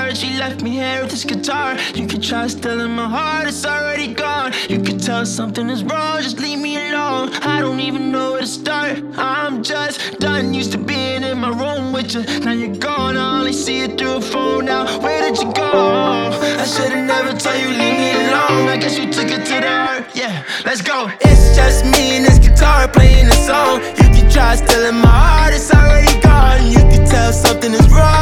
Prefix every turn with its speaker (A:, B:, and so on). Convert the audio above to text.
A: word, she left me here with this guitar. You could try stealing my heart, it's already gone. You could tell something is wrong, just leave me alone. I don't even know where to start, I'm just done. Used to being in my room with you, now you're gone. I only see it through a phone now, where did you go? I should've never told you, leave me alone. I guess you took it to the heart, yeah, let's go. It's just me and this guitar playing a song. You can try stealing my heart, it's already gone. You can tell something is wrong.